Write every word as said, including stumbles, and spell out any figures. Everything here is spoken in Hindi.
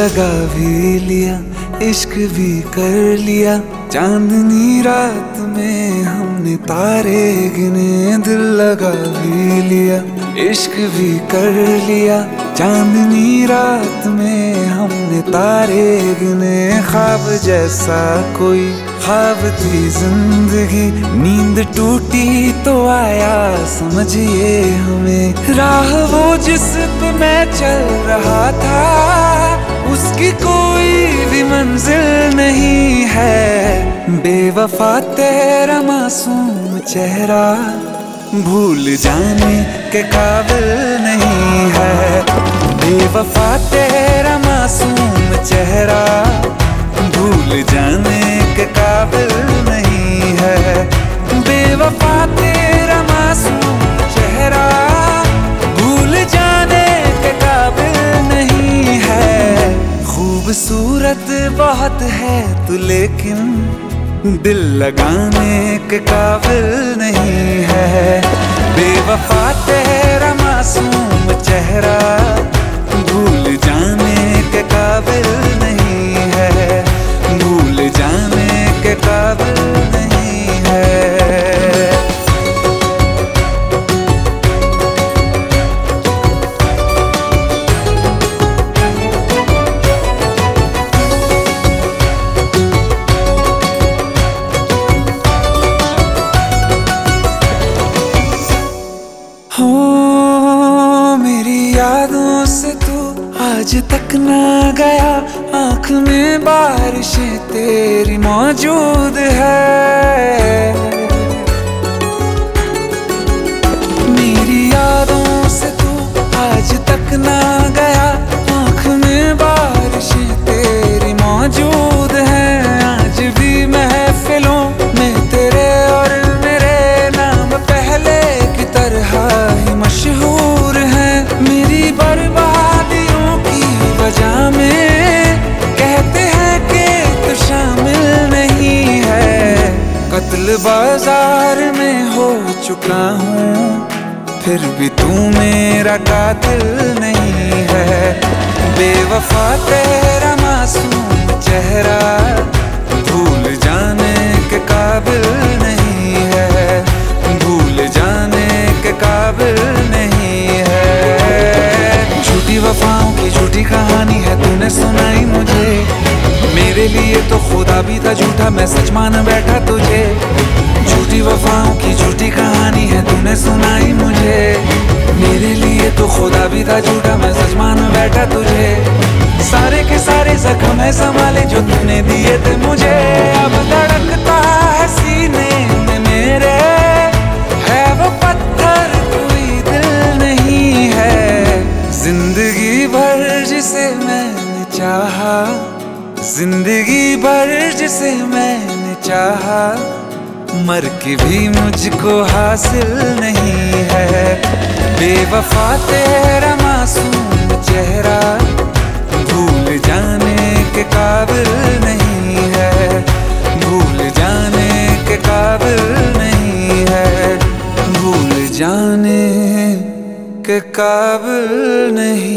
लगा भी लिया, इश्क भी कर लिया। चांदनी रात में हमने तारे गिने, दिल लगा भी लिया, इश्क भी कर लिया। चांदनी रात में हमने तारे गिने, ख्वाब जैसा कोई ख्वाब थी जिंदगी। नींद टूटी तो आया समझिए हमें, राह वो जिस पे मैं चल रहा था, उसकी कोई भी मंजिल नहीं है। बेवफा तेरा मासूम चेहरा भूल जाने के काबिल नहीं है। बेवफा तेरा मासूम चेहरा भूल जाने के काबिल नहीं है। बेवफा तेरा मासूम चेहरा भूल जाने के काबिल नहीं है। खूबसूरत बहुत है तू लेकिन दिल लगाने के काबिल नहीं है। बेवफा तेरा मासूम चेहरा भूल जाने के काबिल नहीं है। भूल जाने के काबिल नहीं है। हो मेरी यादों से तू आज तक ना गया, आँख में बारिशें तेरी मौजूद है। मेरी यादों से तू आज तक ना गया, आँख में बारिशें तेरी मौजूद है। आज भी महफिलों में तेरे और मेरे नाम पहले की तरह ही मशहूर है। मेरी बर्बादियों की वजह में कहते हैं कि तू शामिल नहीं है। कत्ल बाजार में हो चुका हूँ, फिर भी तू मेरा कातिल नहीं है। बेवफा तेरा मासूम चेहरा भूल जाने के काबिल नहीं है। भूल जाने के काबिल नहीं है। झूठी वफाओं की झूठी कहानी है तूने सुनाई मुझे, मेरे लिए तो खुदा भी था झूठा, मैं सच मान बैठा तुझे। झूठी वफाओं की झूठी कहानी है तूने सुनाई मुझे, मेरे लिए तो खुदा भी था झूठा, मैं सच मान बैठा तुझे। सारे के सारे जख्म है संभाले जो तूने दिए थे मुझे, अब धड़कता है सीने में मेरे, है वो पत्थर कोई दिल नहीं है। जिंदगी भर जिसे मैंने चाहा, जिंदगी भर जिसे मैंने चाहा, मर के भी मुझको हासिल नहीं है। बेवफा तेरा मासूम चेहरा भूल जाने के काबिल नहीं है। भूल जाने के काबिल नहीं है। भूल जाने के काबिल नहीं।